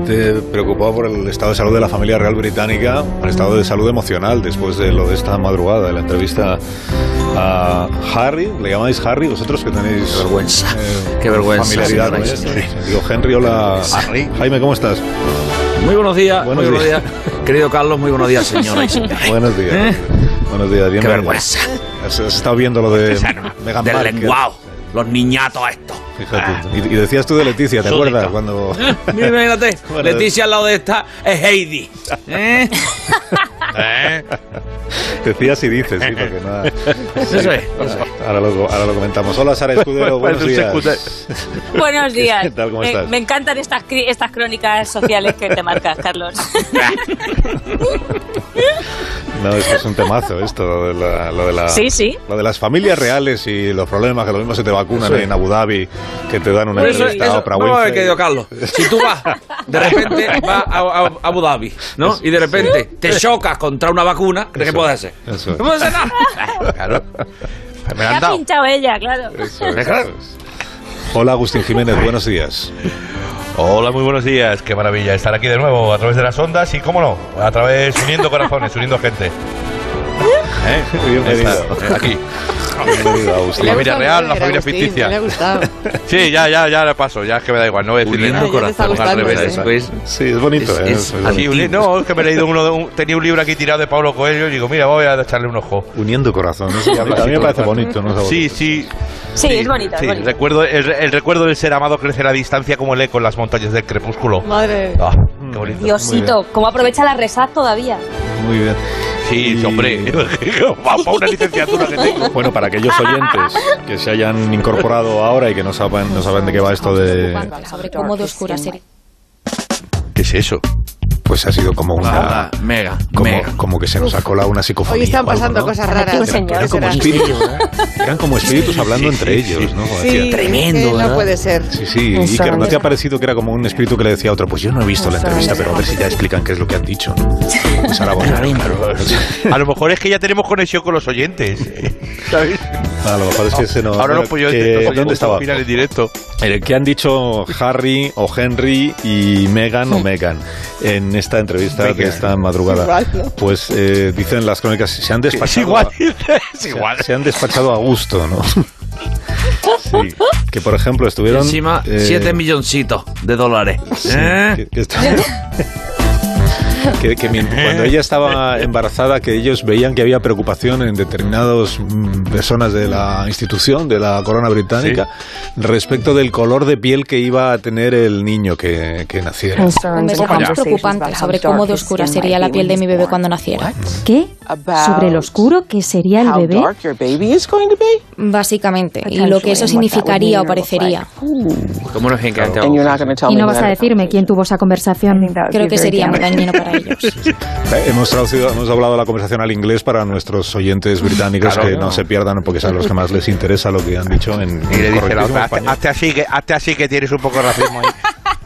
bastante preocupado por el estado de salud de la familia real británica, el estado de salud emocional después de lo de esta madrugada, de la entrevista a Harry. ¿Le llamáis Harry vosotros que tenéis vergüenza? Qué vergüenza. Familiaridad con él. Digo, Henry, hola. Harry. Jaime, ¿cómo estás? Muy buenos días. Buenos días. Querido Carlos, muy buenos días, señora y señores. Buenos días. Buenos días. Qué vergüenza. Has estado viendo lo de Meghan del Markle. lenguado. Los niñatos estos. Fíjate. Y decías tú de Leticia, ¿te acuerdas? Cuando... Mira, imagínate, bueno, Leticia al lado de esta es Heidi. Decías y dices, sí, porque nada. Eso es. Ahora lo comentamos. Hola, Sara Escudero, buenos días. Buenos días. ¿Qué tal, cómo estás? Me encantan estas crónicas sociales que te marcas, Carlos. No, esto es un temazo, esto, lo de la, sí. Lo de las familias reales y los problemas, que lo mismo se te vacunan en Abu Dhabi, que te dan una entrevista a Oprah Winfrey. Vamos a ver, querido Carlos, si tú vas, de repente vas a Abu Dhabi, ¿no? Y de repente te chocas contra una vacuna, ¿qué puedes hacer? Eso. No puedes hacer nada. Claro. Me ha pinchado ella, claro. Eso. Hola, Agustín Jiménez, buenos días. Hola, muy buenos días. Qué maravilla estar aquí de nuevo a través de las ondas y, cómo no, a través uniendo corazones, uniendo gente. Bienvenido. Aquí. Bienvenido, Agustín. La familia real, la familia ficticia. Me ha gustado. Sí, ya le paso. Ya es que me da igual. No voy a decirle Uniendo corazones al revés. Sí, es bonito. Así, no, es que me he leído tenía un libro aquí tirado de Paulo Coelho y digo, mira, voy a echarle un ojo. Uniendo corazones. A mí me parece bonito, ¿no? Sí. Sí, es bonito. Sí, es bonito. El recuerdo del ser amado crece a la distancia como el eco en las montañas del crepúsculo. Madre. Qué bonito. Diosito, ¿cómo aprovecha la resaz todavía? Muy bien. Sí, hombre, para una licenciatura que tengo. Bueno, para aquellos oyentes que se hayan incorporado ahora y que no saben de qué va esto de... Sobre cómo de oscura sería. ¿Qué es eso? Pues ha sido como una... Mega. Como que se nos ha colado una psicofonía. Hoy están o algo, pasando ¿no? cosas raras. Eran como espíritus hablando entre ellos, ¿no? Sí, tremendo, no ¿verdad? puede ser. Sí, y que no te ha parecido que era como un espíritu que le decía a otro, pues yo no he visto la entrevista, pero a ver si ya explican qué es lo que han dicho. Pues ahora A lo mejor es que ya tenemos conexión con los oyentes. ¿Sabes? A lo mejor es que se nos... Ahora no, pues ¿Dónde estaba? Opinar en directo. ¿Qué han dicho Harry o Henry y Meghan o Meghan en esta entrevista de esta madrugada? Igual, ¿no? Pues dicen las crónicas, se han despachado... Es igual. Se han despachado a gusto, ¿no? Sí, que por ejemplo estuvieron... Encima, 7 milloncitos de dólares. Sí, cuando ella estaba embarazada, que ellos veían que había preocupación en determinadas personas de la institución, de la corona británica, respecto del color de piel que iba a tener el niño que naciera. Conversaciones preocupantes sobre cómo de oscura sería la piel de mi bebé cuando naciera. ¿Qué? ¿Sobre lo oscuro que sería el bebé? Básicamente, y lo que eso significaría o parecería. ¿Cómo nos encanta? Y no vas a decirme quién tuvo esa conversación. Creo que sería muy dañino para ellos. Hemos hablado la conversación al inglés para nuestros oyentes británicos, claro, que no se pierdan, porque son los que más les interesa lo que han dicho en y le dice la otra, español. hazte así que tienes un poco de racismo ahí.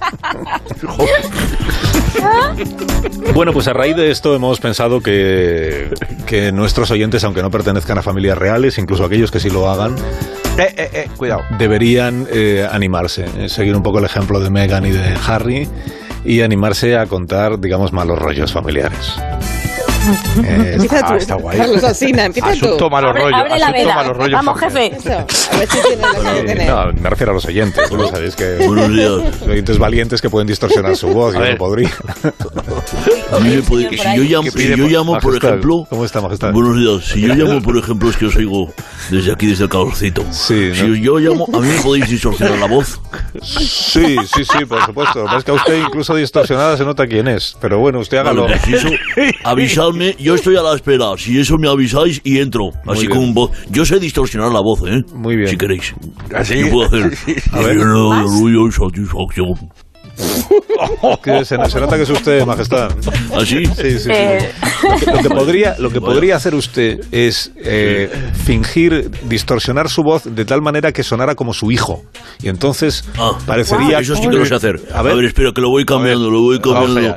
Bueno, pues a raíz de esto hemos pensado que nuestros oyentes, aunque no pertenezcan a familias reales, incluso aquellos que sí lo hagan, cuidado, deberían animarse, seguir un poco el ejemplo de Meghan y de Harry y animarse a contar, digamos, malos rollos familiares. Empieza tú, está guay. Carlos Asina, empieza tú. Asunto malos rollos. Abre la veda. Malos rollos. Vamos, jefe. Eso, a ver si tiene lo que tiene. No, me refiero a los oyentes. Tú lo sabéis que los oyentes valientes que pueden distorsionar su voz, yo no podría. A mí me puede, si yo llamo, por ejemplo... ¿Cómo está, majestad? Buenos días. Si yo llamo, por ejemplo, es que os oigo desde aquí, desde el calorcito. Sí, ¿no? Si yo llamo, ¿a mí me podéis distorsionar la voz? Sí, por supuesto. Lo que pasa es que a usted incluso distorsionada se nota quién es. Pero bueno, usted hágalo. Vale, pues eso, avisadme, yo estoy a la espera. Si eso me avisáis y entro. Así con voz. Yo sé distorsionar la voz, ¿eh? Muy bien. Si queréis. Así. Yo puedo hacer. A ver. Ruido y satisfacción. Que se nota que es usted, majestad. ¿Así? Sí. Lo que podría hacer usted es fingir, distorsionar su voz de tal manera que sonara como su hijo. Y entonces parecería... Eso sí que lo sé hacer. A ver, espera, que lo voy cambiando, Lo voy cambiando.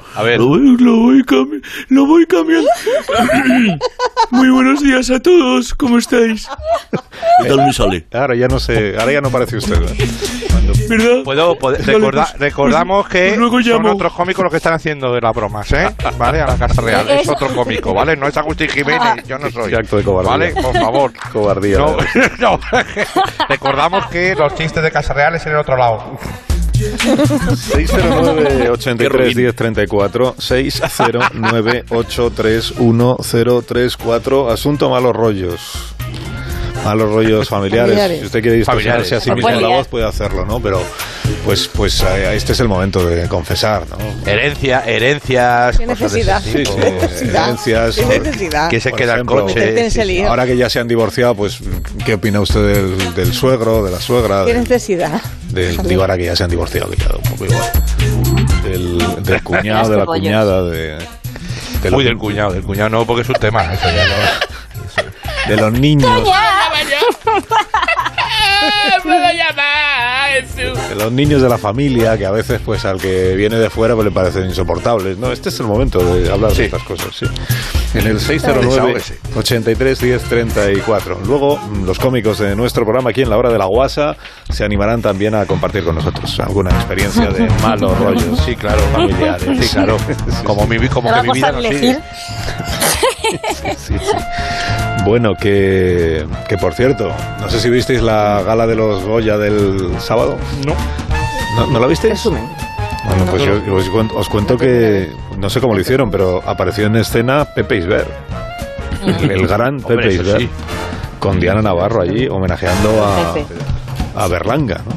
Muy buenos días a todos, ¿cómo estáis? ¿Qué tal me sale? Ahora ya no parece usted, ¿verdad? ¿Verdad? Recordamos que luego son llamo. otros cómicos los que están haciendo de las bromas, ¿vale? A la Casa Real. Es otro cómico, ¿vale? No es Agustín Jiménez, yo no soy. Qué acto de cobardía. ¿Vale? Por favor. Cobardía. No, no. Recordamos que los chistes de Casa Real es en el otro lado. 609-83-1034 609-831-034. Asunto malos rollos. Malos rollos familiares. Si usted quiere distorsionarse a sí mismo la voz, puede hacerlo, ¿no? Pero pues este es el momento de confesar, ¿no? Herencias. ¿Qué necesidad? Sí, herencias. ¿Qué necesidad? Que se Por queda ejemplo, el coche. Ahora que ya se han divorciado, pues ¿qué opina usted del suegro, de la suegra? ¿Qué necesidad? Digo, ahora que ya se han divorciado, que queda un poco igual. Del cuñado, de la cuñada, Del cuñado no, porque es un tema. Eso ya no. De los niños. De los niños de la familia, que a veces pues al que viene de fuera pues le parecen insoportables, ¿no? Este es el momento de hablar de estas cosas, sí. En el 609-83-1034. Luego, los cómicos de nuestro programa aquí en La Hora de la Guasa se animarán también a compartir con nosotros alguna experiencia de malos rollos, sí, claro, familiares, sí, claro. Como que mi vida no sigue. Sí. Bueno, que por cierto, no sé si visteis la gala de los Goya del sábado. ¿No la visteis? Resumen. Bueno, pues yo os cuento que no sé cómo lo hicieron, pero apareció en escena Pepe Isbert, el gran Pepe Isbert, sí, con Diana Navarro allí homenajeando a Berlanga, ¿no?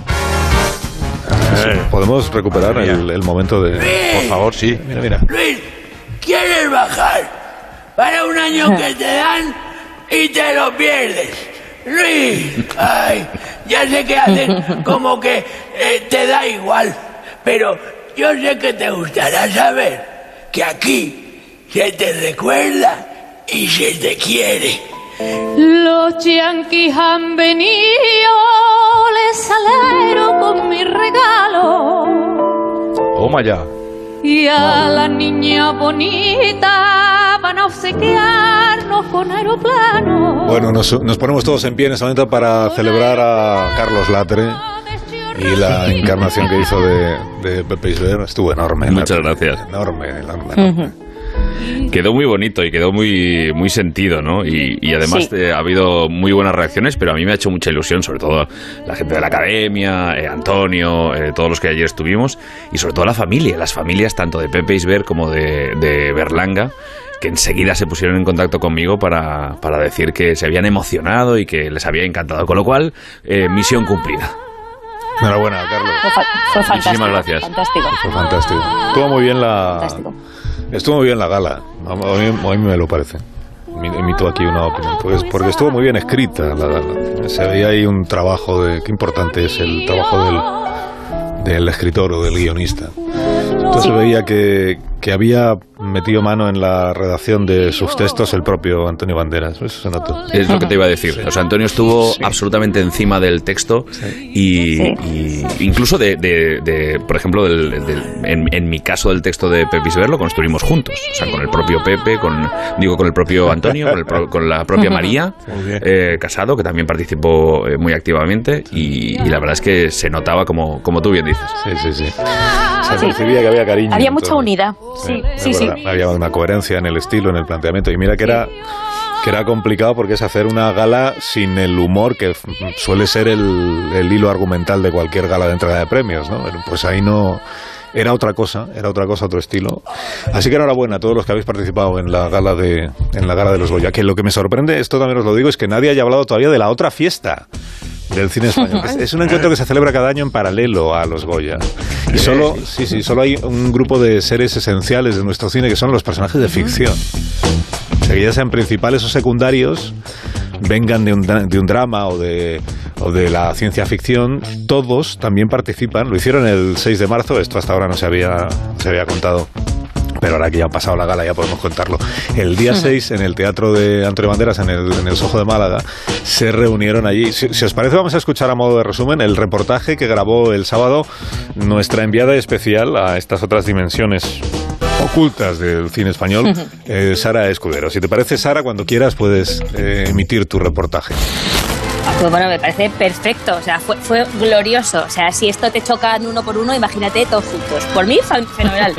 Podemos recuperar el momento de... Por favor, sí. Mira. Luis, ¿quieres bajar para un año que te dan y te lo pierdes? Luis, ay, ya sé que haces como que te da igual, pero yo sé que te gustará saber que aquí se te recuerda y se te quiere. Los yanquis han venido, les alegro con mi regalo. Toma ya. Y a la niña bonita van a obsequiarnos con aeroplano. Bueno, nos ponemos todos en pie en este momento para celebrar a Carlos Latre y la encarnación que hizo de Pepe Isbert. Estuvo enorme. Muchas gracias. Enorme. Quedó muy bonito y quedó muy, muy sentido, ¿no? Y además ha habido muy buenas reacciones, pero a mí me ha hecho mucha ilusión, sobre todo la gente de la academia, Antonio, todos los que ayer estuvimos, y sobre todo las familias tanto de Pepe Isbert como de Berlanga, que enseguida se pusieron en contacto conmigo para decir que se habían emocionado y que les había encantado, con lo cual, misión cumplida. Enhorabuena, Carlos. Fue fantástico. Muchísimas gracias. Fue fantástico. Estuvo muy bien la gala. A mí me lo parece. Emito aquí una opinión. Porque estuvo muy bien escrita la gala. Se veía ahí un trabajo qué importante es el trabajo del escritor o del guionista. Entonces veía que había metido mano en la redacción de sus textos el propio Antonio Banderas. Eso se notó. Es lo que te iba a decir. Sí. O sea, Antonio estuvo absolutamente encima del texto y incluso por ejemplo, en mi caso del texto de Pepe Isbert lo construimos juntos. O sea, con el propio Pepe, con el propio Antonio, con la propia María Casado, que también participó muy activamente y la verdad es que se notaba como tú bien dices. Sí. Se percibía que había cariño. Había mucha unidad. Sí. Había una coherencia en el estilo, en el planteamiento. Y mira que era complicado porque es hacer una gala sin el humor que suele ser el hilo argumental de cualquier gala de entrega de premios, ¿no? Pues ahí no... Era otra cosa, otro estilo. Así que enhorabuena a todos los que habéis participado en la gala de los Goya. Que lo que me sorprende, esto también os lo digo, es que nadie haya hablado todavía de la otra fiesta del cine español. Es un encuentro que se celebra cada año en paralelo a los Goya. Y solo hay un grupo de seres esenciales de nuestro cine que son los personajes de ficción. O sea, que ya sean principales o secundarios, vengan de un drama o de la ciencia ficción, todos también participan. Lo hicieron el 6 de marzo, esto hasta ahora no se había contado. Pero ahora que ya ha pasado la gala ya podemos contarlo. El día 6, en el Teatro de Antonio Banderas, en el Soho de Málaga, se reunieron allí. Si os parece, vamos a escuchar a modo de resumen el reportaje que grabó el sábado nuestra enviada especial a estas otras dimensiones ocultas del cine español, Sara Escudero. Si te parece, Sara, cuando quieras puedes emitir tu reportaje. Pues bueno, me parece perfecto, o sea, fue glorioso. O sea, si esto te chocan uno por uno, imagínate todos juntos. Por mí, fenomenal.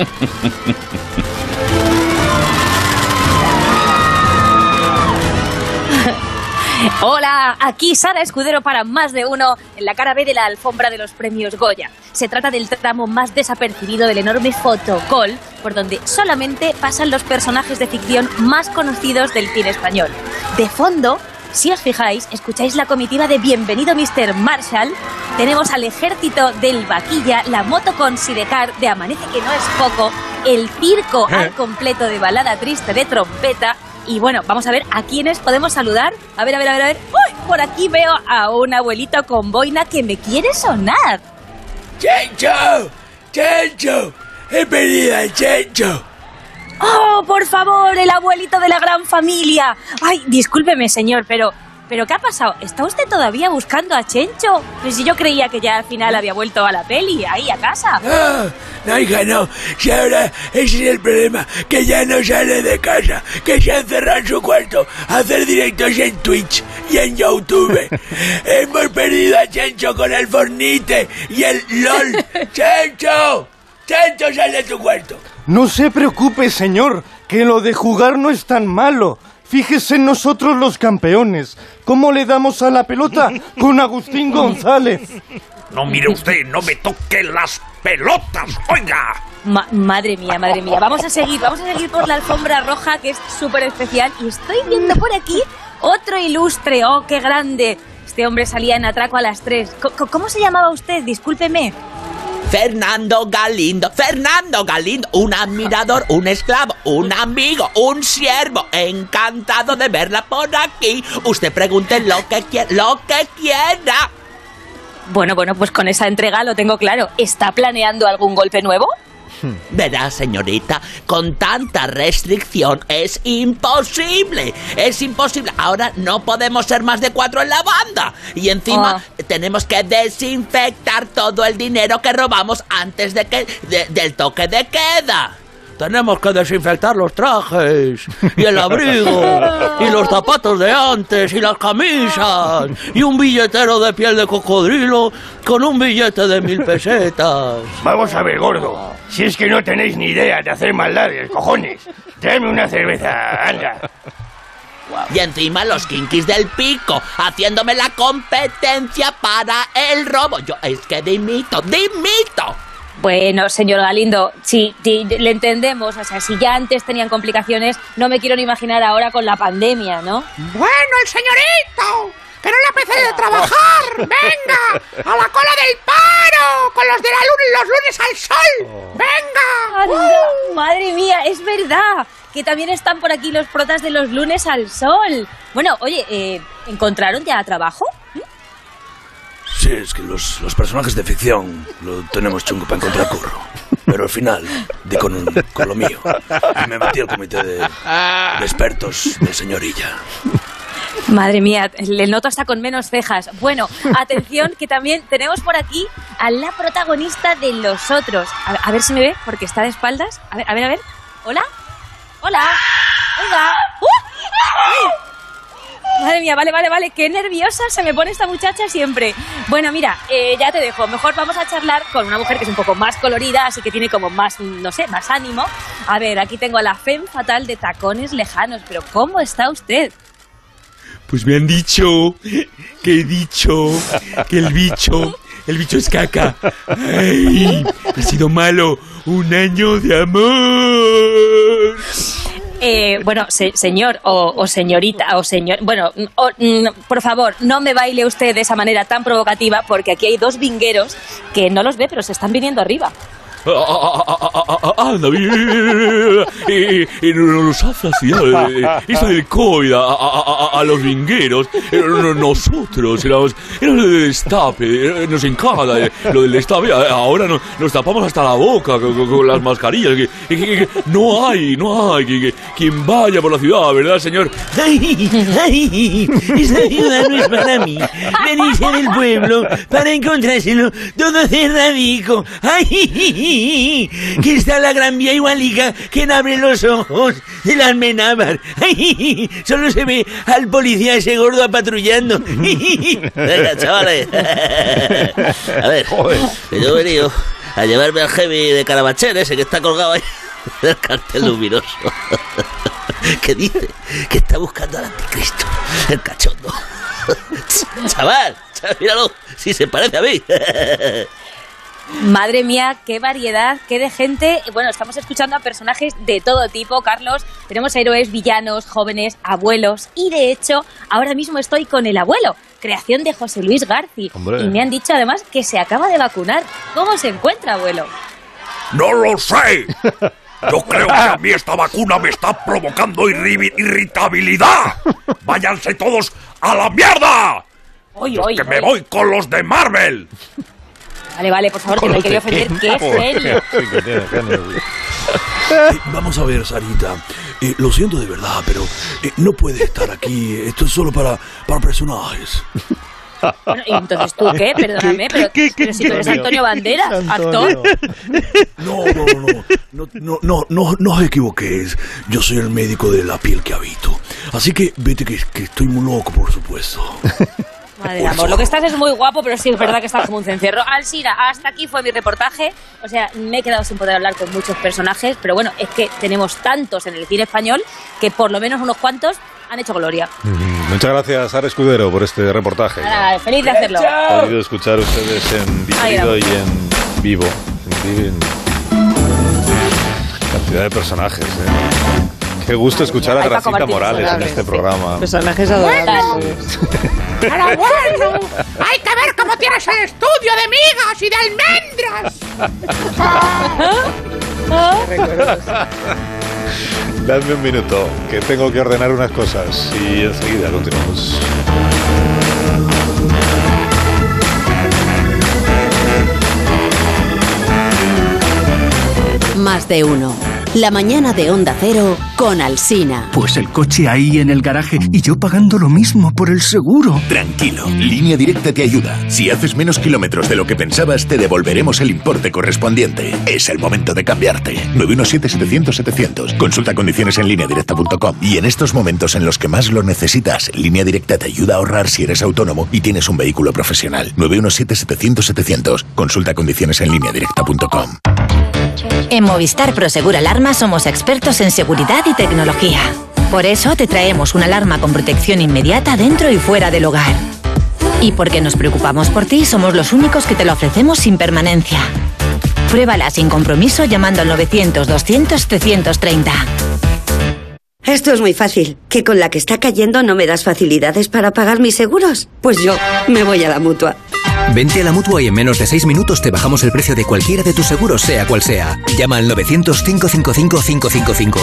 Hola, aquí Sara Escudero para Más de Uno en la cara B de la alfombra de los premios Goya. Se trata del tramo más desapercibido del enorme fotocall por donde solamente pasan los personajes de ficción más conocidos del cine español. De fondo, si os fijáis, escucháis la comitiva de Bienvenido Mr. Marshall, tenemos al ejército del Vaquilla, la moto con sidecar de Amanece que no es poco, el circo al completo de Balada Triste de Trompeta. Y bueno, vamos a ver a quiénes podemos saludar. A ver. ¡Uy! Por aquí veo a un abuelito con boina que me quiere sonar. ¡Chencho! ¡Chencho! ¡He perdido al Chencho! ¡Oh, por favor, el abuelito de la gran familia! Ay, discúlpeme, señor, pero ¿qué ha pasado? ¿Está usted todavía buscando a Chencho? Pues si yo creía que ya al final había vuelto a la peli, ahí a casa. No, hija, no. Si ahora ese es el problema, que ya no sale de casa, que se ha encerrado en su cuarto a hacer directos en Twitch y en YouTube. Hemos perdido a Chencho con el Fornite y el LOL. ¡Chencho! ¡Chencho, sal de tu cuarto! No se preocupe, señor, que lo de jugar no es tan malo. Fíjese en nosotros los campeones. ¿Cómo le damos a la pelota? Con Agustín González. No, mire usted, no me toque las pelotas, oiga. Madre mía. Vamos a seguir por la alfombra roja, que es súper especial. Y estoy viendo por aquí otro ilustre. ¡Oh, qué grande! Este hombre salía en Atraco a las 3. ¿Cómo se llamaba usted? Discúlpeme. Fernando Galindo, un admirador, un esclavo, un amigo, un siervo, encantado de verla por aquí. Usted pregunte lo que quiera. Bueno, pues con esa entrega lo tengo claro. ¿Está planeando algún golpe nuevo? Verá, señorita, con tanta restricción es imposible. Ahora no podemos ser más de 4 en la banda. Y encima tenemos que desinfectar todo el dinero que robamos antes del toque de queda. Tenemos que desinfectar los trajes, y el abrigo, y los zapatos de antes, y las camisas, y un billetero de piel de cocodrilo con un billete de 1000 pesetas. Vamos a ver, gordo, si es que no tenéis ni idea de hacer maldades, cojones. Tráeme una cerveza, anda. Y encima los kinkis del pico, haciéndome la competencia para el robo. Yo es que dimito. Bueno, señor Galindo, sí, le entendemos. O sea, si ya antes tenían complicaciones, no me quiero ni imaginar ahora con la pandemia, ¿no? Bueno, el señorito, que no le apetece de trabajar. Venga, a la cola del paro, con los de los lunes al sol. Venga. Madre mía, es verdad que también están por aquí los protas de los lunes al sol. Bueno, oye, ¿encontraron ya trabajo? Sí, es que los personajes de ficción lo tenemos chungo para encontrar curro. Pero al final di con lo mío. Y me metí al comité de expertos del señorilla. Madre mía, le noto hasta con menos cejas. Bueno, atención, que también tenemos por aquí a la protagonista de Los Otros. A ver si me ve, porque está de espaldas. A ver. ¿Hola? Oiga. Madre mía, vale, qué nerviosa se me pone esta muchacha siempre. Bueno, mira, ya te dejo. Mejor vamos a charlar con una mujer que es un poco más colorida, así que tiene como más, no sé, más ánimo. A ver, aquí tengo a la femme fatal de Tacones Lejanos, pero ¿cómo está usted? Pues me han dicho que el bicho es caca. Ay, ha sido malo. Un año de amor. Bueno, señor o señorita o señor... Bueno, por favor, no me baile usted de esa manera tan provocativa, porque aquí hay 2 vingueros que no los ve, pero se están viniendo arriba. Anda, y nos hace así, eso del COVID a los vingueros. Nosotros éramos el destape, nos encanta lo del destape. Ahora nos tapamos hasta la boca con las mascarillas. Que no hay quien vaya por la ciudad, ¿verdad, señor? Ay, esta ciudad no es para mí. Venís en el pueblo para encontrárselo todo cerradico. Ay, ¡Ay! Que está la Gran Vía igualica que no abre los ojos de las Menábar. ¡Ay! Solo se ve al policía ese gordo patrullando. Venga, chavales. A ver, que yo he venido a llevarme al heavy de Carabanchel, ese que está colgado ahí del cartel luminoso. Que dice que está buscando al anticristo, el cachondo. Chaval, míralo, si se parece a mí. Madre mía, qué variedad, qué de gente. Bueno, estamos escuchando a personajes de todo tipo, Carlos. Tenemos héroes, villanos, jóvenes, abuelos. Y de hecho, ahora mismo estoy con el abuelo, creación de José Luis Garci. Hombre. Y me han dicho además que se acaba de vacunar. ¿Cómo se encuentra, abuelo? ¡No lo sé! Yo creo que a mí esta vacuna me está provocando irritabilidad. ¡Váyanse todos a la mierda! ¡Que me voy con los de Marvel! Vale, por favor, que no hay que ofender. ¡Qué genio! Vamos a ver, Sarita. Lo siento de verdad, pero no puede estar aquí. Esto es solo para personajes. Bueno, ¿y entonces tú qué? Perdóname, pero si tú eres Antonio Banderas, actor. No os equivoquéis. Yo soy el médico de la piel que habito. Así que vete que estoy muy loco, por supuesto. Madre de amor, lo que estás es muy guapo, pero sí es verdad que estás como un cencerro. Alsina, hasta aquí fue mi reportaje. O sea, me he quedado sin poder hablar con muchos personajes, pero bueno, es que tenemos tantos en el cine español que por lo menos unos cuantos han hecho gloria. Muchas gracias, Sara Escudero, por este reportaje. Nada, feliz de hacerlo. Han podido escuchar ustedes en diferido y en vivo. En cantidad de personajes, Qué gusto escuchar a Gracita Morales en este programa. Personajes adorables. Pero bueno, hay que ver cómo tienes el estudio de migas y de almendras. Dadme un minuto, que tengo que ordenar unas cosas y enseguida continuamos. Más de uno. La mañana de Onda Cero con Alsina. Pues el coche ahí en el garaje y yo pagando lo mismo por el seguro. Tranquilo, Línea Directa te ayuda. Si haces menos kilómetros de lo que pensabas, te devolveremos el importe correspondiente. Es el momento de cambiarte. 917-700-700. Consulta condiciones en lineadirecta.com. Y en estos momentos en los que más lo necesitas, Línea Directa te ayuda a ahorrar si eres autónomo y tienes un vehículo profesional. 917-700-700. Consulta condiciones en lineadirecta.com. En Movistar Prosegur Alarma somos expertos en seguridad y tecnología. Por eso te traemos una alarma con protección inmediata dentro y fuera del hogar. Y porque nos preocupamos por ti, somos los únicos que te la ofrecemos sin permanencia. Pruébala sin compromiso llamando al 900-200-730. Esto es muy fácil. ¿Que con la que está cayendo no me das facilidades para pagar mis seguros? Pues yo me voy a la Mutua. Vente a la Mutua y en menos de 6 minutos te bajamos el precio de cualquiera de tus seguros, sea cual sea. Llama al 900-555-555.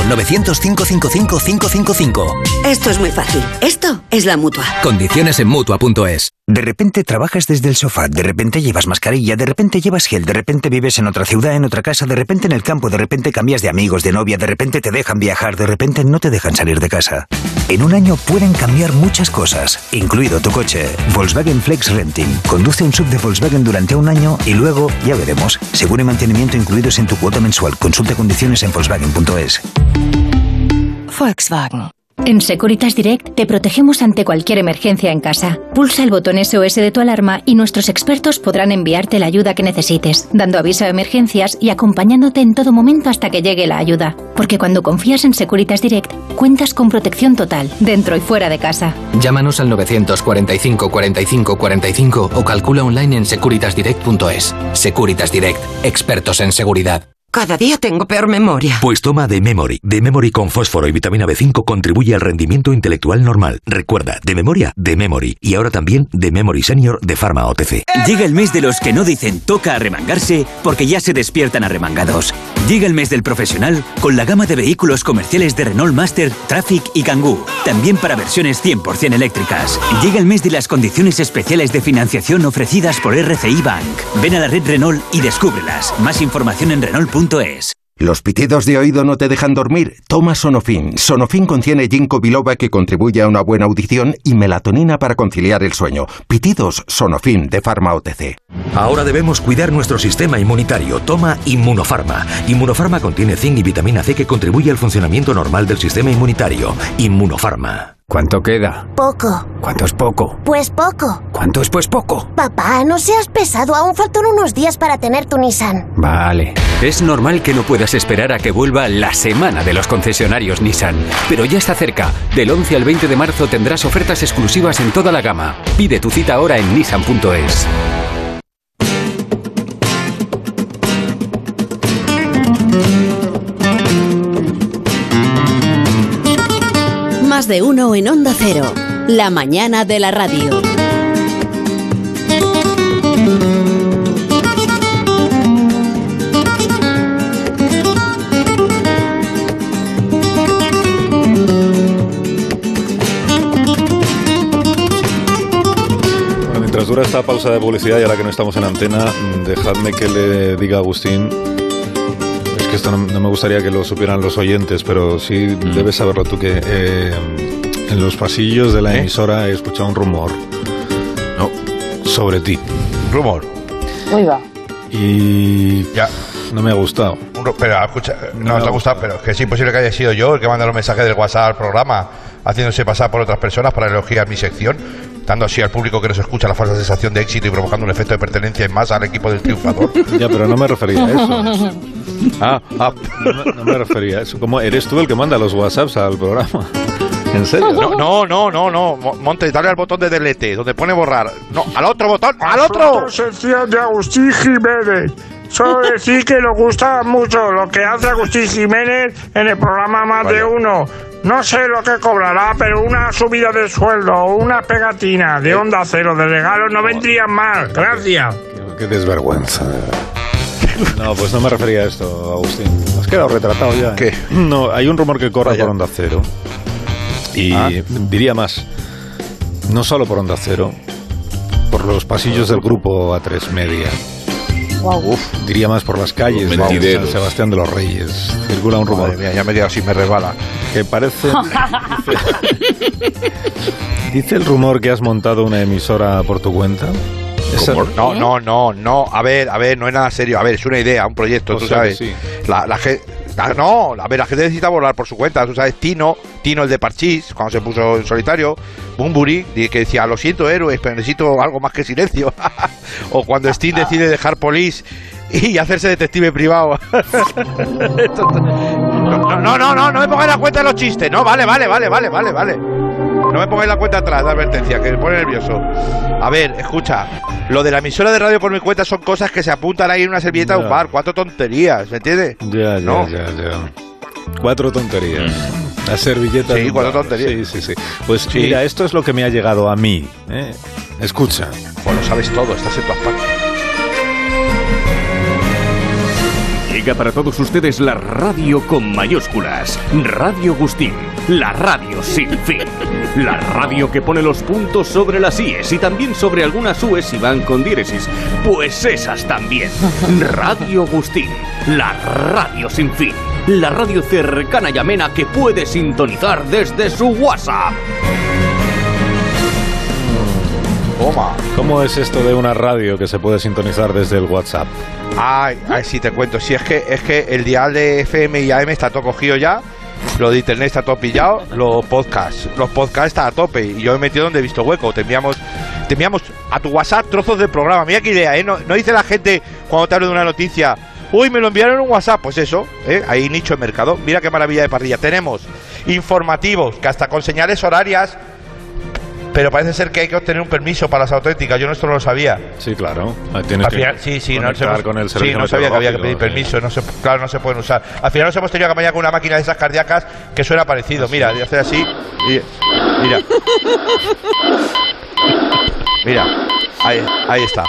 900-555-555. Esto es muy fácil. Esto es la Mutua. Condiciones en Mutua.es. De repente trabajas desde el sofá, de repente llevas mascarilla, de repente llevas gel, de repente vives en otra ciudad, en otra casa, de repente en el campo, de repente cambias de amigos, de novia, de repente te dejan viajar, de repente no te dejan salir de casa. En un año pueden cambiar muchas cosas, incluido tu coche. Volkswagen Flex Renting. Conduce un SUV de Volkswagen durante un año y luego, ya veremos, seguro y mantenimiento incluidos en tu cuota mensual. Consulta condiciones en Volkswagen.es. Volkswagen. En Securitas Direct te protegemos ante cualquier emergencia en casa. Pulsa el botón SOS de tu alarma y nuestros expertos podrán enviarte la ayuda que necesites, dando aviso a emergencias y acompañándote en todo momento hasta que llegue la ayuda. Porque cuando confías en Securitas Direct, cuentas con protección total, dentro y fuera de casa. Llámanos al 945 45 45 o calcula online en securitasdirect.es. Securitas Direct, expertos en seguridad. Cada día tengo peor memoria. Pues toma The Memory. The Memory con fósforo y vitamina B5 contribuye al rendimiento intelectual normal. Recuerda, de memoria, The Memory. Y ahora también The Memory Senior de Pharma OTC. Llega el mes de los que no dicen toca arremangarse porque ya se despiertan arremangados. Llega el mes del profesional con la gama de vehículos comerciales de Renault Master, Traffic y Kangoo. También para versiones 100% eléctricas. Llega el mes de las condiciones especiales de financiación ofrecidas por RCI Bank. Ven a la red Renault y descúbrelas. Más información en Renault.es. ¿Los pitidos de oído no te dejan dormir? Toma Sonofin. Sonofin contiene ginkgo biloba que contribuye a una buena audición y melatonina para conciliar el sueño. Pitidos Sonofin de Pharma OTC. Ahora debemos cuidar nuestro sistema inmunitario. Toma Inmunofarma. Inmunofarma contiene zinc y vitamina C que contribuye al funcionamiento normal del sistema inmunitario. Inmunofarma. ¿Cuánto queda? Poco. ¿Cuánto es poco? Pues poco. ¿Cuánto es pues poco? Papá, no seas pesado. Aún faltan unos días para tener tu Nissan. Vale. Es normal que no puedas esperar a que vuelva la semana de los concesionarios Nissan. Pero ya está cerca. Del 11 al 20 de marzo tendrás ofertas exclusivas en toda la gama. Pide tu cita ahora en nissan.es. Más de uno en Onda Cero. La mañana de la radio. Mientras dura esta pausa de publicidad y ahora que no estamos en antena, dejadme que le diga a Agustín. Es que esto no me gustaría que lo supieran los oyentes, pero sí debes saberlo tú, que en los pasillos de la emisora he escuchado un rumor sobre ti. ¿Rumor? Oiga. Y ya no me ha gustado. Pero escucha, no te ha gustado, pero es que es imposible que haya sido yo el que manda los mensajes del WhatsApp al programa, haciéndose pasar por otras personas para elogiar mi sección, dando así al público que nos escucha la falsa sensación de éxito y provocando un efecto de pertenencia en masa al equipo del triunfador. Ya, pero no me refería a eso. No me refería a eso. ¿Cómo eres tú el que manda los WhatsApps al programa? ¿En serio? No. Montes, dale al botón de delete, donde pone borrar. No, al otro botón, al otro. Sección de Agustín Jiménez. Solo decir que nos gusta mucho lo que hace Agustín Jiménez en el programa Más de Uno. No sé lo que cobrará, pero una subida de sueldo o una pegatina de Onda Cero de regalo no vendrían mal. Gracias. Qué desvergüenza. No, pues no me refería a esto, Agustín. Has quedado retratado ya. ¿Qué? No, hay un rumor que corre por Onda Cero. Y diría más, no solo por Onda Cero, por los pasillos del grupo A3 Media. Wow. Diría más por las calles de San Sebastián de los Reyes. Circula un rumor. Madre mía, ya me quedo así, me resbala. Que parece... dice el rumor que has montado una emisora por tu cuenta. No. A ver, no es nada serio. A ver, es una idea, un proyecto, tú sabes. Sí. La gente... la gente necesita volar por su cuenta. Tú sabes, Tino el de Parchís, cuando se puso en solitario, Bumburi, que decía, lo siento héroes, pero necesito algo más que silencio. O cuando Sting decide dejar Police y hacerse detective privado. No me pongáis la cuenta de los chistes. No, vale. No me pongáis la cuenta atrás de advertencia, que me pone nervioso. A ver, escucha, lo de la emisora de radio por mi cuenta son cosas que se apuntan ahí en una servilleta de un bar. 4 tonterías, ¿me entiendes? Ya. 4 tonterías. La servilleta. Sí, 4 tonterías. Sí. Pues mira, esto es lo que me ha llegado a mí. Escucha. Bueno, sabes todo, estás en todas partes. Llega para todos ustedes la radio con mayúsculas. Radio Agustín, la radio sin fin. La radio que pone los puntos sobre las íes y también sobre algunas ues si van con diéresis. Pues esas también. Radio Agustín, la radio sin fin. La radio cercana y amena que puede sintonizar desde su WhatsApp. Toma. ¿Cómo es esto de una radio que se puede sintonizar desde el WhatsApp? Ay, sí te cuento. Sí, es que el dial de FM y AM está todo cogido ya. Lo de internet está todo pillado. Los podcasts están a tope. Y yo me he metido donde he visto hueco. Te enviamos a tu WhatsApp trozos del programa. Mira qué idea, ¿eh? No dice la gente cuando te hablo de una noticia, uy, me lo enviaron en un WhatsApp. Pues eso, ahí nicho de mercado. Mira qué maravilla de parrilla. Tenemos informativos, que hasta con señales horarias. Pero parece ser que hay que obtener un permiso para las auténticas. Yo esto no lo sabía. Sí, claro. Tienes que conectar con el servicio. Sí, no sabía que había que pedir permiso. No se pueden usar. Al final nos hemos tenido que apañar con una máquina de esas cardíacas que suena parecido. Mira, y hacer así. Mira. Mira. Ahí está.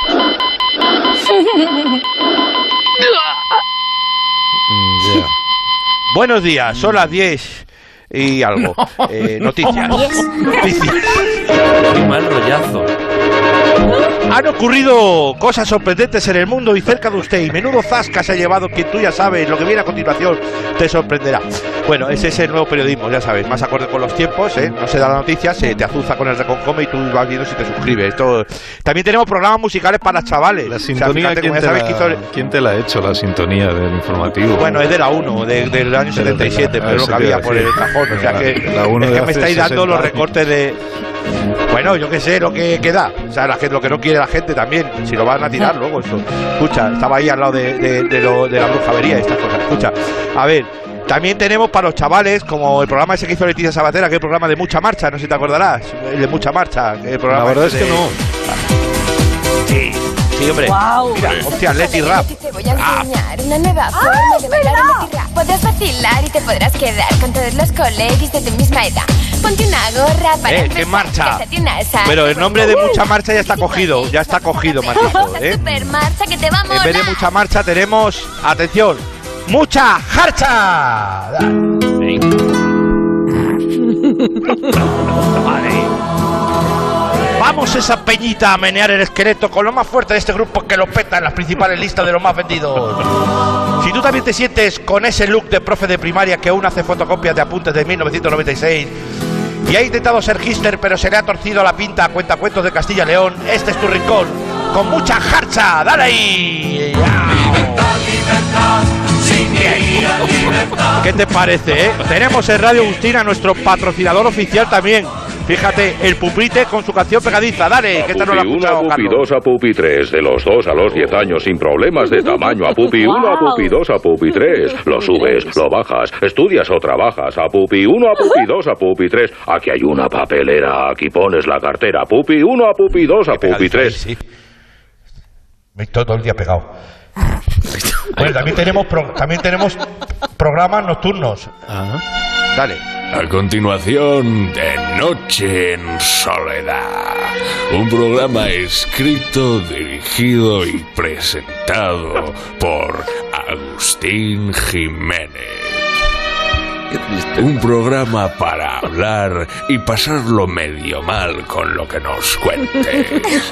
Buenos días, son las 10 y algo. Noticias. Qué mal rollazo. Han ocurrido cosas sorprendentes en el mundo y cerca de usted, y menudo zasca se ha llevado quien tú ya sabes. Lo que viene a continuación te sorprenderá. Bueno, ese es el nuevo periodismo, ya sabes, más acorde con los tiempos, ¿eh? No se da la noticia, se te azuza con el reconcome y tú vas viendo si te suscribes. Esto... También tenemos programas musicales para chavales. La sintonía, ¿quién te la ha hecho, la sintonía del informativo? Bueno, es de la 1, del año 77, pero lo que había por el cajón. O sea que, la 1 es que me estáis dando los recortes de... Bueno, yo qué sé, lo que da. O sea, lo que no quiere la gente también. Si lo van a tirar luego, eso. Escucha, estaba ahí al lado de la brujería y estas cosas. Escucha, a ver, también tenemos para los chavales, como el programa ese que hizo Leticia Sabatera, que es el programa de Mucha Marcha, no sé si te acordarás. El de Mucha Marcha. El programa la verdad es que no. Sí. Sí, hombre. Wow. Mira, hostia, Leti Rap. Te voy a enseñar una nueva forma de bailar en Leti Rap. Podrás vacilar y te podrás quedar con todos los colegis de tu misma edad. Ponte una gorra para ¡qué marcha! Pero el nombre de Mucha Marcha ya está cogido, maldito, ¿eh? Super marcha que te va a molar. En vez de Mucha Marcha tenemos, atención, Mucha Jarcha. Vamos esa peñita a menear el esqueleto con lo más fuerte de este grupo que lo peta en las principales listas de los más vendidos. Si tú también te sientes con ese look de profe de primaria que aún hace fotocopias de apuntes de 1996 y ha intentado ser hipster pero se le ha torcido la pinta a cuentacuentos de Castilla y León, este es tu rincón con Mucha Jarcha. ¡Dale ahí! ¿Qué te parece, eh? Tenemos en Radio Agustín a nuestro patrocinador oficial también. Fíjate, el Puprite con su canción pegadiza. Dale, ¿qué tal no la has escuchado, Pupi 1, Carlos? Pupi 2 a Pupi 3, de los 2 a los 10 años sin problemas de tamaño. A Pupi 1, a Pupi 2, a Pupi 3. Lo subes, lo bajas, estudias o trabajas. A Pupi 1, a Pupi 2, a Pupi 3. Aquí hay una papelera, aquí pones la cartera. Pupi 1, a Pupi 2, a Pupi 3. Sí. Me estoy todo el día pegado. Bueno, también tenemos programas nocturnos. Dale. A continuación, De Noche en Soledad. Un programa escrito, dirigido y presentado por Agustín Jiménez. Un programa para hablar y pasarlo medio mal con lo que nos cuentes.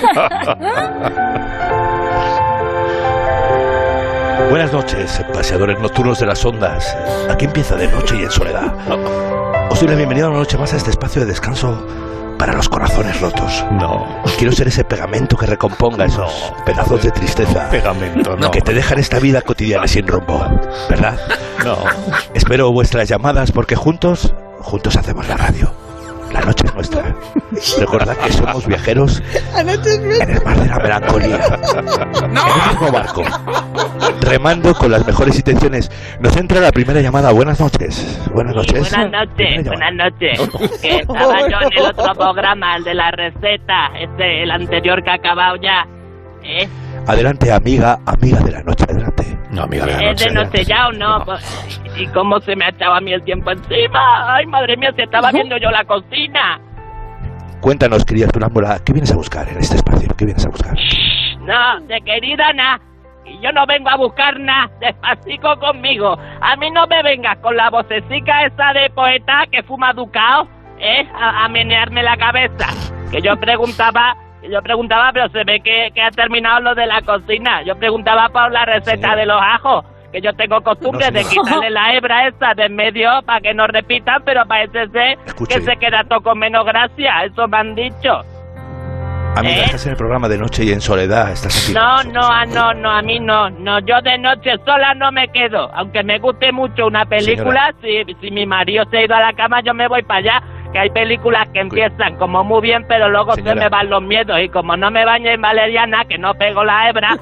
Buenas noches, paseadores nocturnos de las ondas. Aquí empieza De Noche y en Soledad. Os doy la bienvenida una noche más a este espacio de descanso para los corazones rotos. No. Quiero ser ese pegamento que recomponga esos pedazos de tristeza. Pegamento, no. Que te dejan esta vida cotidiana sin rumbo, ¿verdad? No. Espero vuestras llamadas porque juntos hacemos la radio. La noche es nuestra. Recordad que somos viajeros en el mar de la melancolía. En el mismo barco. Remando con las mejores intenciones. Nos entra la primera llamada. Buenas noches. Buenas noches. Buenas noches. Que estaba yo en el otro programa, el de la receta, el anterior que ha acabado ya. Adelante, amiga de la noche, adelante. No, amiga de la noche. ¿Es de noche ya o no? ¿Y cómo se me ha echado a mí el tiempo encima? Ay, madre mía, se estaba viendo yo la cocina. Cuéntanos, querida tunámbula, ¿qué vienes a buscar en este espacio? ¿Qué vienes a buscar? No, de querida nada. Y yo no vengo a buscar nada. Despacito conmigo. A mí no me vengas con la vocecica esa de poeta que fuma ducao, a menearme la cabeza. Que yo preguntaba, pero se ve que ha terminado lo de la cocina. Yo preguntaba por la receta de los ajos, que yo tengo costumbre de quitarle la hebra esa de en medio para que no repitan, pero parece ser que se queda todo con menos gracia. Eso me han dicho. Amiga, estás en el programa De Noche y en Soledad. Estás aquí. No, a mí no. No, yo de noche sola no me quedo. Aunque me guste mucho una película, si mi marido se ha ido a la cama, yo me voy para allá. Que hay películas que empiezan como muy bien, pero luego se me van los miedos. Y como no me bañe en valeriana, que no pego la hebra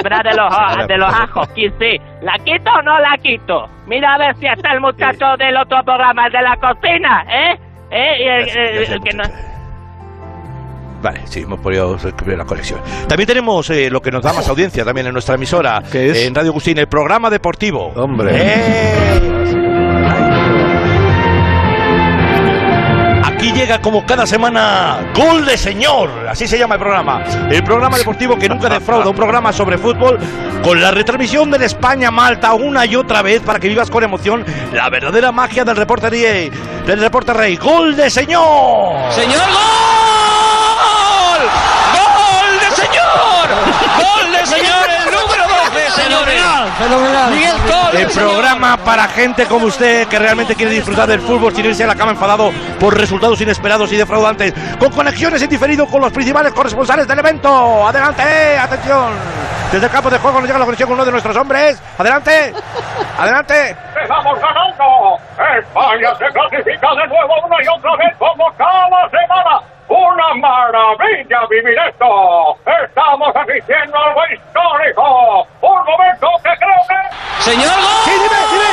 de los ajos, sí. ¿La quito o no la quito? Mira a ver si está el muchacho del otro programa, el de la cocina, el que no... Vale, sí, hemos podido escribir la conexión. También tenemos lo que nos da más audiencia también en nuestra emisora, ¿qué es? En Radio Agustín, el programa deportivo. Hombre. Aquí llega como cada semana Gol de Señor, así se llama el programa. El programa deportivo que nunca defrauda, un programa sobre fútbol con la retransmisión del España-Malta una y otra vez para que vivas con emoción la verdadera magia del Deporte Rey. Gol de Señor. ¡Señor, gol! ¡Gol de Señor! Fenomenal. Miguel Cole. El programa para gente como usted que realmente quiere disfrutar del fútbol sin irse a la cama enfadado por resultados inesperados y defraudantes. Con conexiones en diferido con los principales corresponsales del evento. Adelante, atención. Desde el campo de juego nos llega la conexión con uno de nuestros hombres. Adelante, adelante. ¡Estamos ganando! ¡España se clasifica de nuevo una y otra vez como cada semana! ¡Una maravilla vivir esto! ¡Estamos asistiendo a algo histórico! ¡Un momento que creo que... ¡Señor gol! ¡Sí, dime!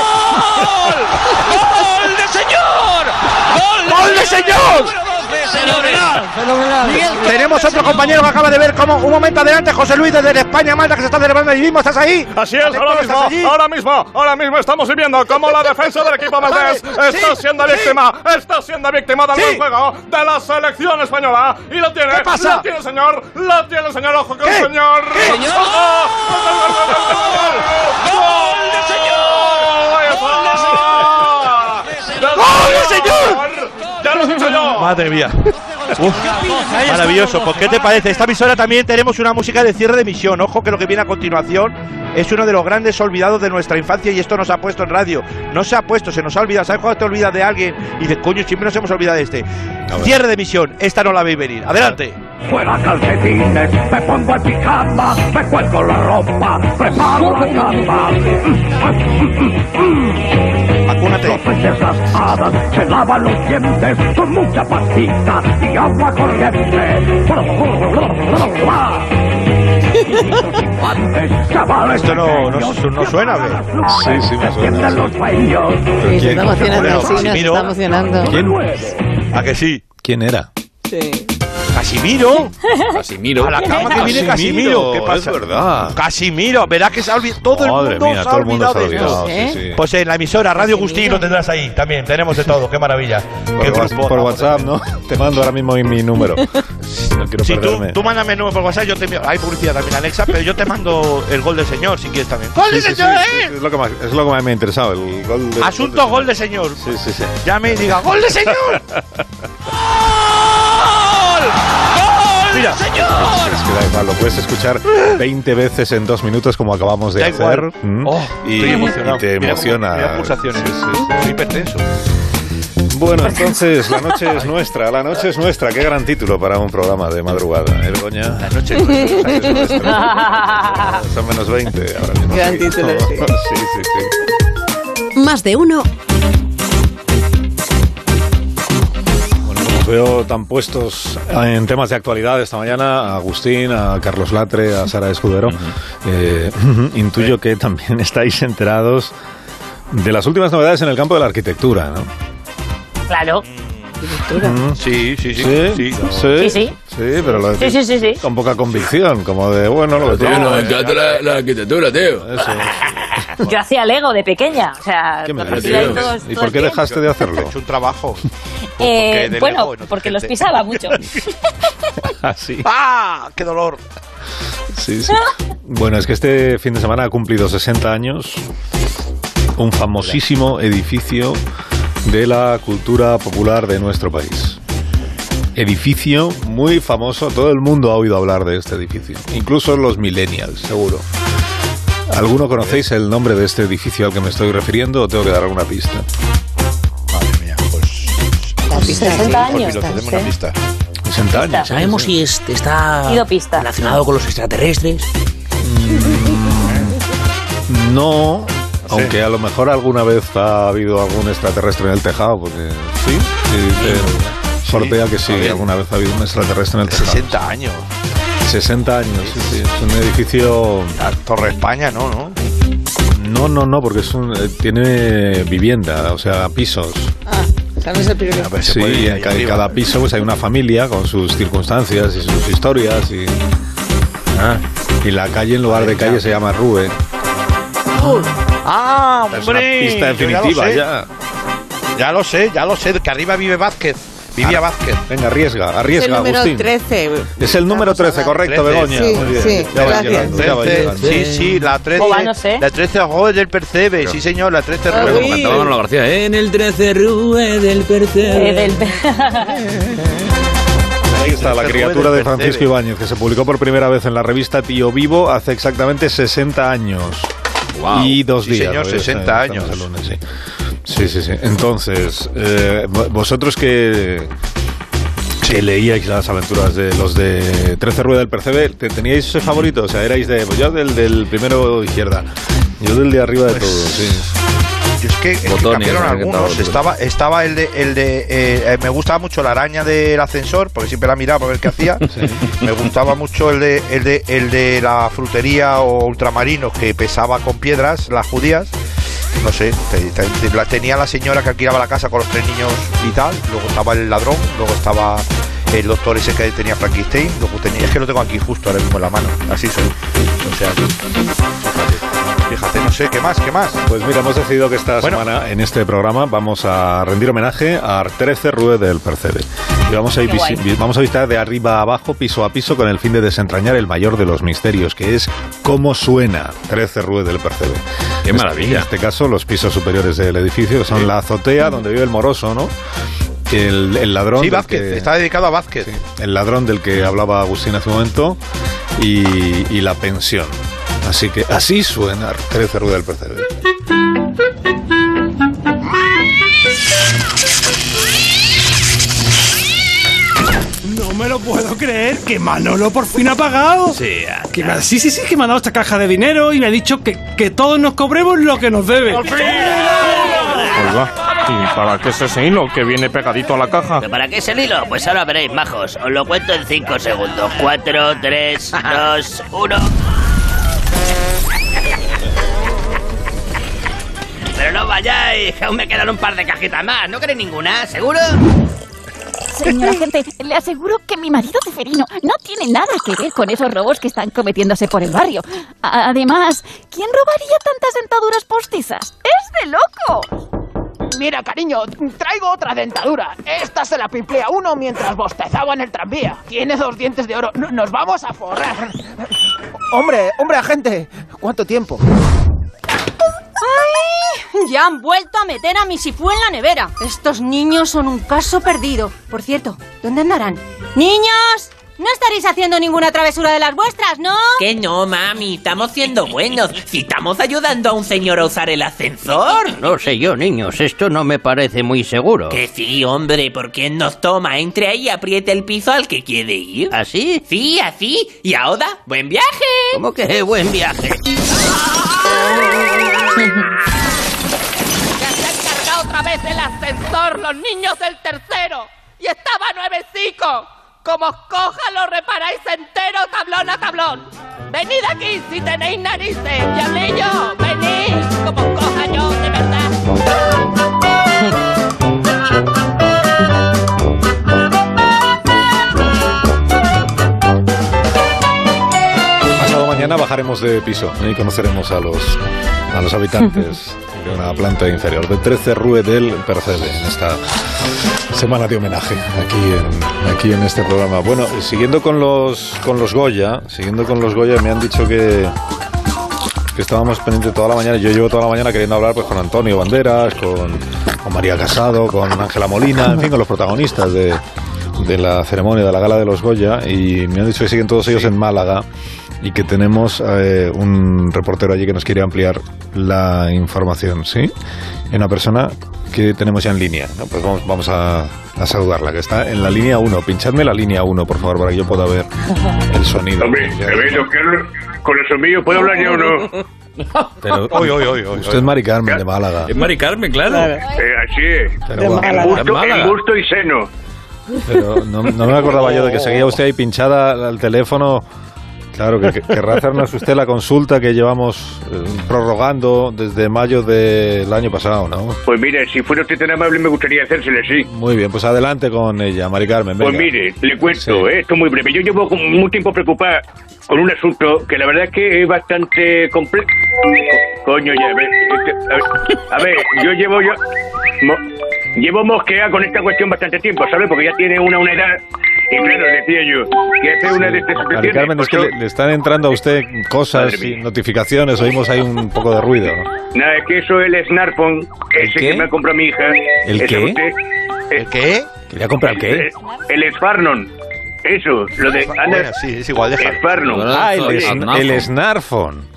¡Gol de señor! ¡Gol de señor! Fenomenal. Tenemos otro compañero que acaba de ver cómo... Un momento, adelante, José Luis, desde España, Malta, que se está celebrando allí mismo. ¿Estás ahí? Así es, ahora mismo estamos viviendo cómo la defensa del equipo maltés está siendo víctima del buen juego de la selección española. Y lo tiene, ¿qué pasa? lo tiene, señor, ojo con el señor. ¡Señor! ¡Gol de señor! ¡Gol de señor! ¡Ya lo he dicho yo! Madre mía. Maravilloso. Pues, ¿qué te parece? Esta emisora también tenemos una música de cierre de emisión. Ojo que lo que viene a continuación es uno de los grandes olvidados de nuestra infancia y esto nos ha puesto en radio. No se ha puesto, se nos ha olvidado. ¿Sabes cuando te olvidas de alguien y dices, coño, siempre nos hemos olvidado de este? Cierre de emisión. Esta no la veis venir. Adelante. Fuera calcetines, me pongo en pijama, me cuelgo la ropa, preparo la cama. Vacúnate. Los peces las hadas se lavan los dientes con mucha pastita y agua corriente. Esto no suena, ¿ve? Sí, me suena. Los sueños. ¿Pero Se está emocionando, sí, nos Casimiro. está emocionando. ¿Quién? ¿A que sí? ¿Quién era? Sí. ¿Casimiro? Casimiro. A la cama que viene Casimiro. ¿Qué pasa? Es verdad. Casimiro, verá que se ha olvidado. Todo Madre el mundo mía, se ha todo el mundo olvidado se ha de olvidado. esto. Sí. Pues en la emisora Radio Agustín lo tendrás ahí. También tenemos de todo. Qué maravilla. Qué grupo. Por WhatsApp, ¿no? Te mando ahora mismo mi número. No quiero Si perderme. tú mándame el número por WhatsApp, yo te envío. Hay publicidad también anexa, pero yo te mando el gol del señor si quieres también. ¡Gol del señor! Es lo que más me ha interesado, el gol de... Asunto gol del señor. Sí. Llame y diga, ¡gol del señor! Mira. ¡Señor! Es que da igual, lo puedes escuchar 20 veces en 2 minutos como acabamos de Da hacer. igual. Estoy emocionado. Y te emociona. Mira pulsaciones. Estoy hipertenso. Bueno, entonces, la noche es nuestra. Qué gran título para un programa de madrugada, ¿eh, Begoña? La noche es nuestra. Son menos 20 ahora mismo. Gran título, sí. Sí. Más de uno. Veo tan puestos en temas de actualidad esta mañana a Agustín, a Carlos Latre, a Sara Escudero. Intuyo que también estáis enterados de las últimas novedades en el campo de la arquitectura, ¿no? Claro. Sí, pero lo decís Sí. con poca convicción, como de, bueno, lo que Tío, nos encanta la arquitectura, tío. Eso. Yo hacía Lego de pequeña. O sea, ¿Qué me lo dices? hacía ahí todos ¿Y por qué dejaste de hacerlo? He hecho un trabajo. Bueno, porque los pisaba mucho. Así. ¡Ah! ¡Qué dolor! Sí. Bueno, es que este fin de semana ha cumplido 60 años un famosísimo edificio de la cultura popular de nuestro país. Edificio muy famoso, todo el mundo ha oído hablar de este edificio, incluso los millennials, seguro. ¿Alguno conocéis el nombre de este edificio al que me estoy refiriendo o tengo que dar alguna pista? Madre mía, pues... La pista 60 años. Tenemos una pista. 60 años. ¿Sabemos si está Pido pista. relacionado con los extraterrestres? No, aunque a lo mejor alguna vez ha habido algún extraterrestre en el tejado, porque sí, sortea que sí, alguna vez ha habido un extraterrestre en el tejado. 60 años. 60 años, sí. Es un edificio... La Torre España, ¿no? No, porque tiene vivienda, o sea, pisos. ¿Sabes el primero? Sí, en cada piso pues hay una familia con sus circunstancias y sus historias y la calle en lugar de calle se llama Rue. ¡Ah, Es una hombre! pista definitiva ya. Ya lo sé, que arriba vive Vázquez. Vivía Vázquez. Venga, arriesga, Es el número Agustín. 13. Es el número 13, correcto, 13. Begoña. Sí, Muy bien. sí, Ya vas gracias. llegando, ya vas llegando. Sí, la 13. Boba, no sé. La 13 Rue del Percebe. Sí, señor, la 13 Ah, Rue. sí. Como cantaba Manolo García, en el 13 Rue del Percebe. Ahí está la criatura de Francisco Ibáñez, que se publicó por primera vez en la revista Tío Vivo hace exactamente 60 años. y 2 días. Sí, señor, 60 años. El lunes, sí. Entonces, vosotros que leíais las aventuras de los de 13 Rueda del Percebe, ¿teníais ese favorito? O sea, erais pues yo del primero izquierda, yo del de arriba de todos, sí. Yo es que cambiaron algunos. Estaba el de me gustaba mucho la araña del ascensor, porque siempre la miraba para ver qué hacía. Sí. Me gustaba mucho el de la frutería o ultramarinos, que pesaba con piedras, las judías. No sé, tenía la señora que alquilaba la casa con los 3 niños y tal. Luego estaba el ladrón, luego estaba el doctor ese que tenía Frankenstein. Luego es que lo tengo aquí justo ahora mismo en la mano. Así soy. O sea, fíjate, no sé, ¿qué más? Pues mira, hemos decidido que esta semana en este programa vamos a rendir homenaje a 13 Rue del Percebe. Y vamos a visitar de arriba a abajo, piso a piso, con el fin de desentrañar el mayor de los misterios, que es cómo suena 13 Rue del Percebe. ¡Qué maravilla! En este caso, los pisos superiores del edificio, que son la azotea donde vive el moroso, ¿no? El ladrón... Sí, Vázquez, está dedicado a Vázquez. Sí, el ladrón del que hablaba Agustín hace un momento y la pensión. Así que así suena 13 Rue del Percebe. No me lo puedo creer, que Manolo por fin ha pagado. Sí, sí, que me ha dado esta caja de dinero y me ha dicho que todos nos cobremos lo que nos debe. Oiga, ¿y para qué es ese hilo que viene pegadito a la caja? ¿Para qué es el hilo? Pues ahora veréis, majos. Os lo cuento en 5 segundos. 4, 3, 2, 1... Pero no vayáis, que aún me quedan un par de cajitas más. ¿No queréis ninguna? ¿Seguro? Señora agente, le aseguro que mi marido Ceferino no tiene nada que ver con esos robos que están cometiéndose por el barrio. Además, ¿quién robaría tantas dentaduras postizas? ¡Es de locos! Mira, cariño, traigo otra dentadura. Esta se la pimplé a uno mientras bostezaba en el tranvía. Tiene 2 dientes de oro. Nos vamos a forrar. Hombre, agente, ¿cuánto tiempo? ¡Ay! Ya han vuelto a meter a mi sifú en la nevera. Estos niños son un caso perdido. Por cierto, ¿dónde andarán? ¡Niños! No estaréis haciendo ninguna travesura de las vuestras, ¿no? Que no, mami, estamos siendo buenos. Si estamos ayudando a un señor a usar el ascensor. No sé yo, niños, esto no me parece muy seguro. Que sí, hombre, ¿por quién nos toma? Entre ahí y apriete el piso al que quiere ir. ¿Así? Sí, así. Y ahora, ¡buen viaje! ¿Cómo que buen viaje? Ya se han cargado otra vez el ascensor, los niños del tercero. Y estaba nuevecico. Como os coja, lo reparáis entero, tablón a tablón. Venid aquí si tenéis narices, diablillo. Venid, como os coja yo, de verdad. Pasado mañana bajaremos de piso y conoceremos a los habitantes de una planta inferior de 13 Rue del Percebe en esta semana de homenaje aquí en este programa. Bueno, siguiendo con los Goya, me han dicho que estábamos pendientes toda la mañana. Yo llevo toda la mañana queriendo hablar pues con Antonio Banderas, con María Casado, con Ángela Molina, en fin, con los protagonistas de la ceremonia de la gala de los Goya, y me han dicho que siguen todos ellos en Málaga y que tenemos un reportero allí que nos quiere ampliar la información, ¿sí? Y una persona que tenemos ya en línea, ¿no? Pues vamos a saludarla, que está en la línea 1. Pinchadme la línea 1, por favor, para que yo pueda ver el sonido. Hombre, con el sonido puedo hablar ya o no. Pero, usted es Mari Carmen de Málaga. Es Mari Carmen, claro. Así es. Pero, en gusto y seno. Pero no me acordaba yo de que seguía usted ahí pinchada al teléfono. Claro, que querrá hacernos usted la consulta que llevamos prorrogando desde mayo del año pasado, ¿no? Pues mire, si fuera usted tan amable me gustaría hacérsele, sí. Muy bien, pues adelante con ella, Mari Carmen, venga. Pues mire, le cuento, esto es muy breve. Yo llevo mucho tiempo preocupada con un asunto que la verdad es que es bastante complejo. Coño, ya, a ver, yo llevo mosqueada con esta cuestión bastante tiempo, ¿sabes? Porque ya tiene una edad. Y claro, decía yo, que hace una de estas situaciones... Carmen, es que le están entrando a usted cosas y notificaciones, oímos ahí un poco de ruido, ¿no? Nada, es que eso es el smartphone, ese que me ha comprado mi hija. ¿El qué? ¿El qué? ¿Quería comprar el qué? El smartphone. Eso, lo de... Bueno, sí, es igual, déjalo. Smartphone. El smartphone.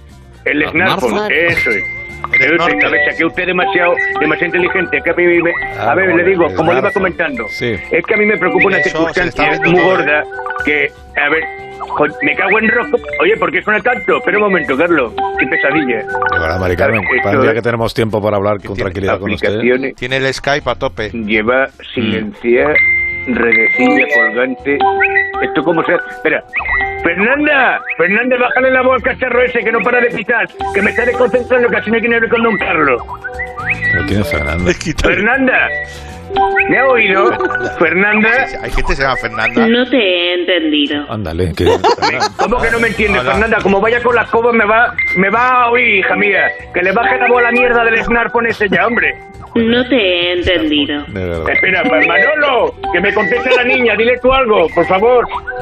El smartphone, eso es. Cabeza, que usted es demasiado inteligente. Que a ver, le digo, como le iba comentando, es que a mí me preocupa una circunstancia muy gorda que, a ver, me cago en rojo. Oye, ¿por qué suena tanto? Espera un momento, Carlos, qué pesadilla. De verdad, Mari Carmen, para el día que tenemos tiempo para hablar con tranquilidad con usted. Tiene el Skype a tope. Lleva silenciar, redecilla, colgante. ¿Esto cómo se...? Espera. Fernanda, bájale la voz al cacharro ese que no para de pitar, que me está desconcentrando, casi no quiero hablar con don Carlos. ¿Pero quién es Fernanda? Fernanda, ¿me ha oído? Fernanda. Hay gente que se llama Fernanda. No te he entendido. Ándale, que... ¿Cómo que no me entiendes, Fernanda? Como vaya con las cobas me va a oír, hija mía. Que le baje la voz a la mierda del smartphone ese ya, hombre. No te he entendido. Espera, Manolo, que me conteste la niña, dile tú algo, por favor.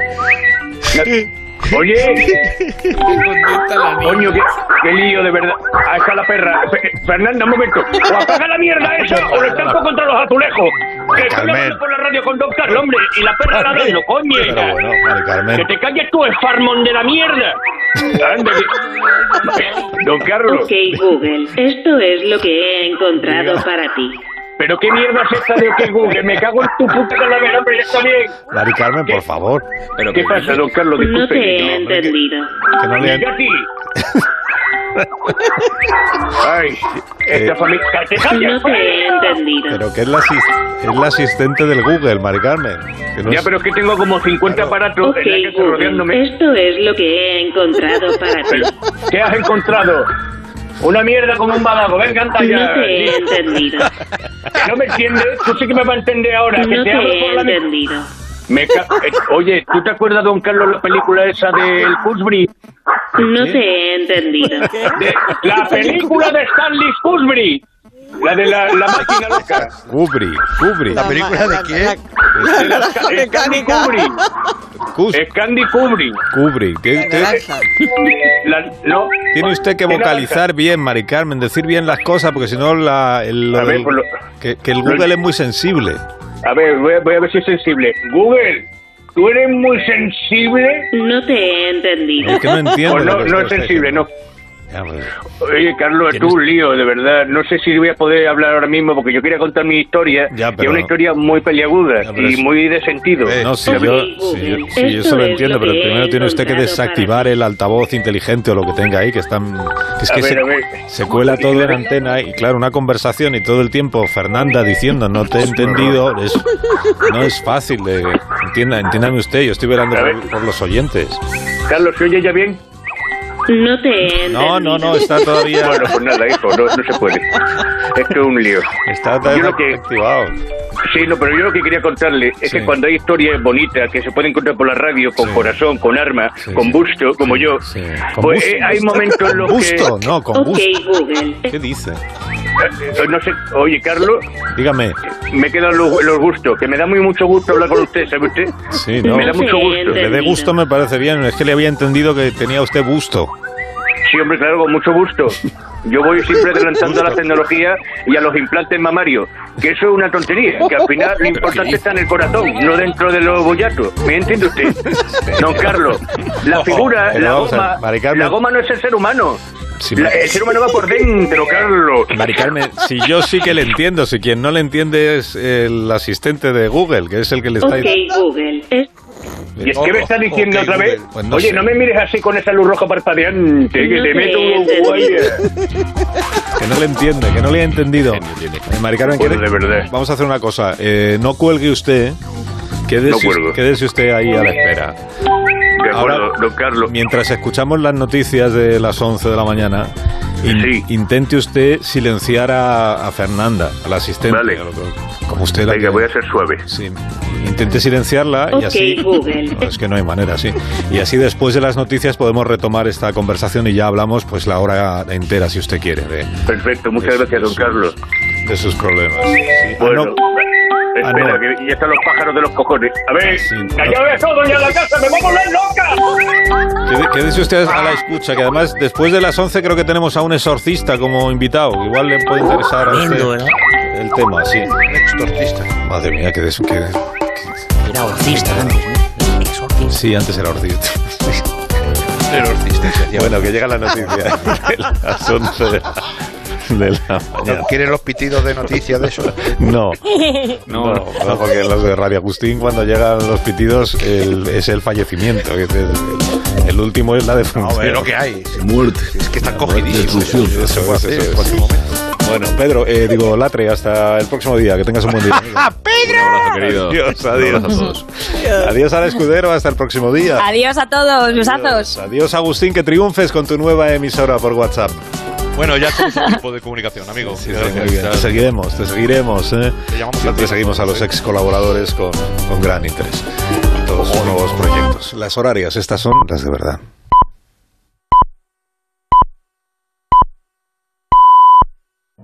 Oye, coño, qué lío de verdad. Ahí está la perra. Fernanda, un momento. O apaga la mierda esa o lo estampo contra los azulejos. Que estoy hablando por la radio con Don Carlos, hombre. Y la perra ladrando, coño. Pero bueno, Mari Carmen. Que te calles tú, farmón de la mierda. Anda, Don Carlos. Ok, Google, esto es lo que he encontrado para ti. ¿Pero qué mierda es esta de OK Google? Me cago en tu puta calavera, hombre, ya está bien. Mari Carmen, por favor. ¿Qué pasa, don Carlos? Disculpe. No te he entendido. Que no le... Ay, esta familia... No te he entendido. Pero que es la asistente del Google, Mari Carmen. Ya, pero es que tengo como 50 aparatos Ok, en la casa Google, rodeándome. esto es lo que he encontrado para ti. ¿Qué has encontrado? Una mierda como un badago. Venga, anda ya. No te he entendido. ¿Que no me entiendes? Tú sí que me vas a entender ahora. Que No te te hablo he por la... entendido. Oye, ¿tú te acuerdas, don Carlos, la película esa del Fusbury? No te he entendido. La película de Stanley Fusbury. La de la máquina loca. Kubrick. ¿La película de quién? Stanley Kubrick. Stanley Kubrick. No. Tiene usted que vocalizar bien, Mari Carmen, decir bien las cosas, porque si no que el Google es muy sensible. A ver, voy a ver si es sensible. Google, ¿tú eres muy sensible? No te he entendido. Es que no entiendo. No es sensible, no. Oye, Carlos, es un lío, de verdad. No sé si voy a poder hablar ahora mismo porque yo quería contar mi historia, que es una historia muy peliaguda y muy de sentido. No, sí, yo eso lo entiendo, pero primero tiene usted que desactivar el altavoz inteligente o lo que tenga ahí, que se cuela todo en antena y claro, una conversación y todo el tiempo Fernanda diciendo no te he entendido, no es fácil de... Entiéndame usted, yo estoy velando por los oyentes. Carlos, ¿se oye ya bien? No te he entendido. No, está todavía... Bueno, pues nada, hijo, no se puede. Esto es un lío. Está todavía activado. Sí, pero yo lo que quería contarle es que cuando hay historias bonitas que se pueden encontrar por la radio, con corazón, con arma, con busto, como yo, pues hay momentos en los busto, no, con busto. Google. ¿Qué dice? No sé, oye, Carlos. Dígame. Me quedan los gustos, que me da mucho gusto hablar con usted, ¿sabe usted? Sí, no. Me da mucho gusto. Que le dé gusto me parece bien, es que le había entendido que tenía usted busto. Sí, hombre, claro, con mucho gusto. Yo voy siempre adelantando a la tecnología y a los implantes mamarios, que eso es una tontería, que al final lo importante está en el corazón, no dentro de los bollatos. ¿Me entiende usted? Don Carlos, la figura, la goma no es el ser humano. Sí, el ser humano va por dentro, Carlos. Mari Carmen, si yo sí que le entiendo, si quien no le entiende es el asistente de Google, que es el que le está diciendo. Ok, Google. ¿Y es que me está diciendo otra vez? Pues Oye, no me mires así con esa luz roja parpadeante, que te meto un guaya. Que no le entiende, que no le he entendido. Mari Carmen, de verdad. Vamos a hacer una cosa. No cuelgue usted. Quédese usted ahí a la espera. De acuerdo, don Carlos. Mientras escuchamos las noticias de las 11 de la mañana, intente usted silenciar a Fernanda, a la asistente. Vale. Como usted Venga, voy a ser suave. Sí. Intente silenciarla y así... Google. No, es que no hay manera, sí. Y así después de las noticias podemos retomar esta conversación y ya hablamos pues la hora entera, si usted quiere. Perfecto, muchas gracias, don Carlos. De sus problemas. Sí. Bueno... Espera, que ya están los pájaros de los cojones. A ver, callado de todo ya en la casa, me voy a volver loca. Quédese usted a la escucha, que además después de las 11 creo que tenemos a un exorcista como invitado. Igual le puede interesar a usted el tema, sí. Un exorcista. Madre mía, que Era orcista antes, ¿no? Exorcista. Sí, antes era orcista. Bueno, que llega la noticia de las 11 de la mañana. ¿Quieres los pitidos de noticias de eso? No, porque los de Radio Agustín, cuando llegan los pitidos, es el fallecimiento. El último es la defunción. No, es lo que hay. Muerte. Es que está cogidísimo. Eso puede hacer en cualquier momento. Bueno, Pedro, Latre, hasta el próximo día. Que tengas un buen día. ¡Pedro! Un abrazo, querido. Adiós. Un abrazo a todos. Adiós al escudero, hasta el próximo día. Adiós a todos, besazos. Adiós, Agustín, que triunfes con tu nueva emisora por WhatsApp. Bueno, ya somos un tipo de comunicación, amigo. Sí, muy bien. Te seguiremos. Siempre seguimos a los ex colaboradores con gran interés. Todos sus nuevos proyectos. Las horarias, estas son las de verdad.